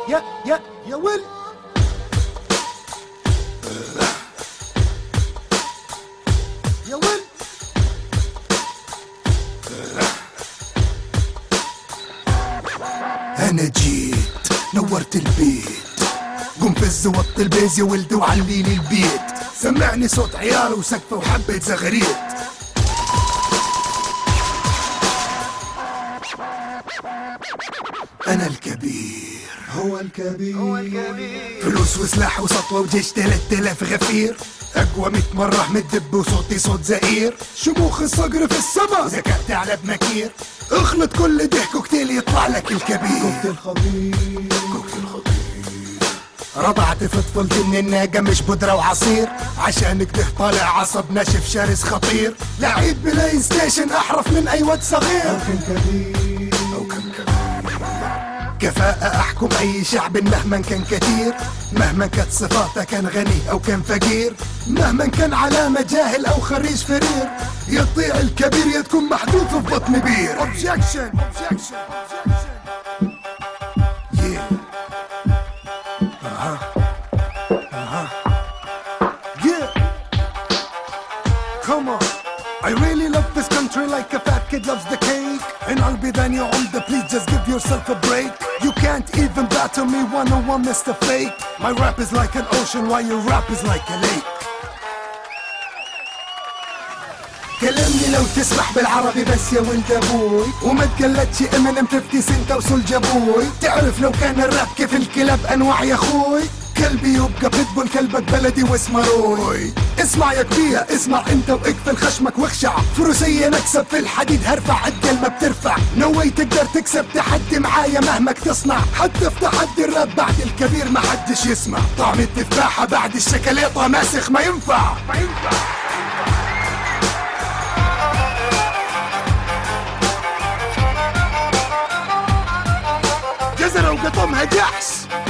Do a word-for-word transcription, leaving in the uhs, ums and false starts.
يا يا يا ويل. يا ويل. انا جيت نورت البيت، قم فز وط البيز يا ولد وعليلي البيت، سمعني صوت عيال وسقفه وحبة زغريت. انا الكبير هو الكبير هو الكبير، فلوس وسلاح وسطوة وجيش تلات الاف غفير، اقوى ميت مرة من الدب وصوتي صوت زئير، شموخ الصقر في السما ذكاء ثعلب مكير، اخلط كل ده كوكتيل يطلع لك الكبير. كوكتيل خطير كوكتيل خطير. رضعت في طفولتي من الناقة مش بودرة وعصير، عشان كده طالع عصب ناشف شرس خطير، لعيب بلاي ستيشن احرف من اي واد صغير. أو كان كبير أو كان كبير. كفاءة احكم اي شعب مهما كان كتير، مهما كانت صفاته كان غني او كان فقير، مهما كان علامة جاهل او خريج فرير، يطيع الكبير يا تكون محذوف في بطن بير. objection objection yeah. uh-huh. Uh-huh. yeah. Come on, I really love this country like a fat kid loves the cake, and I'll be then your older, please just give yourself a break. You can't even battle me one on one, Mister Fake. My rap is like an ocean while your rap is like a lake. كلمني لو تسمح بالعربي بس يا ولد ابوي، وما تقلدش امينيم خمسين سنت وسولجا ابوي، تعرف لو كان الراب كيف الكلاب انواع يا اخوي، كلبي يبقى بيتبول كلبك بلدي واسمه روي. اسمع يا كبير اسمع انت واقفل خشمك واخشع، فروسية نكسب في الحديد هرفع قد ما بترفع، نوي تقدر تكسب تحدي معايا مهما تصنع، حتى في تحدي الراب بعد الكبير ما حدش يسمع، طعم التفاحة بعد الشكليطة ماسخ ما ينفع ما ينفع. جزرة وقطمها جحش.